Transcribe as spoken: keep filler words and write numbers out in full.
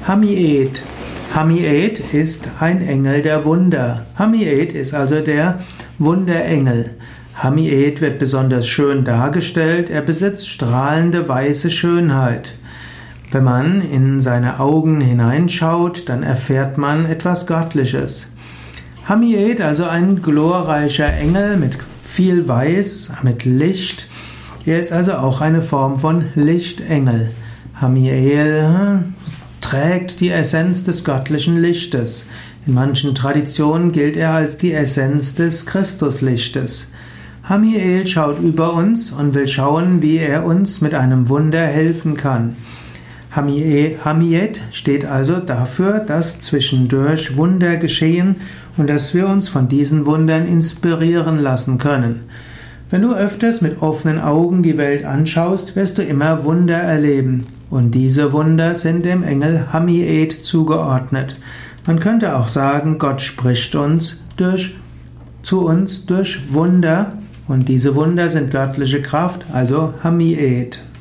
Hamiet. Hamiet ist ein Engel der Wunder. Hamiet ist also der Wunderengel. Hamiet wird besonders schön dargestellt. Er besitzt strahlende weiße Schönheit. Wenn man in seine Augen hineinschaut, dann erfährt man etwas Göttliches. Hamiet, also ein glorreicher Engel mit viel Weiß, mit Licht. Er ist also auch eine Form von Lichtengel. Hamiel trägt die Essenz des göttlichen Lichtes. In manchen Traditionen gilt er als die Essenz des Christuslichtes. Hamiel schaut über uns und will schauen, wie er uns mit einem Wunder helfen kann. Hamiet steht also dafür, dass zwischendurch Wunder geschehen und dass wir uns von diesen Wundern inspirieren lassen können. Wenn du öfters mit offenen Augen die Welt anschaust, wirst du immer Wunder erleben. Und diese Wunder sind dem Engel Hamiet zugeordnet. Man könnte auch sagen, Gott spricht uns durch, zu uns durch Wunder. Und diese Wunder sind göttliche Kraft, also Hamiet.